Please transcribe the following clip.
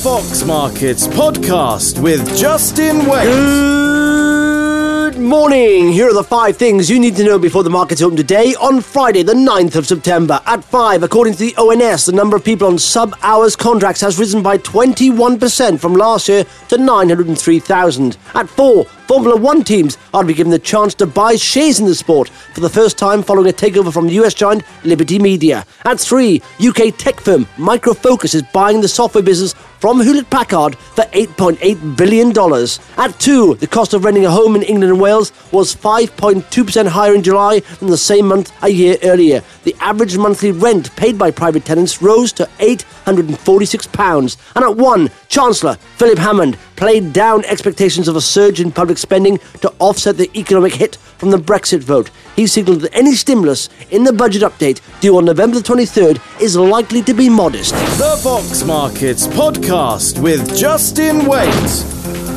Fox Markets Podcast with Justin Wade. Good morning. Here are the 5 things you need to know before the markets open today on Friday, the 9th of September. At 5, according to the ONS, the number of people on sub-hours contracts has risen by 21% from last year to 903,000. At 4, Formula 1 teams are to be given the chance to buy shares in the sport for the first time following a takeover from US giant Liberty Media. At 3, UK tech firm Micro Focus is buying the software business from Hewlett-Packard for $8.8 billion. At 2, the cost of renting a home in England and Wales was 5.2% higher in July than the same month a year earlier. The average monthly rent paid by private tenants rose to £846. And at 1, Chancellor Philip Hammond played down expectations of a surge in public spending to offset the economic hit from the Brexit vote. He signalled that any stimulus in the budget update due on November the 23rd is likely to be modest. The Fox Markets Podcast with Justin Wade.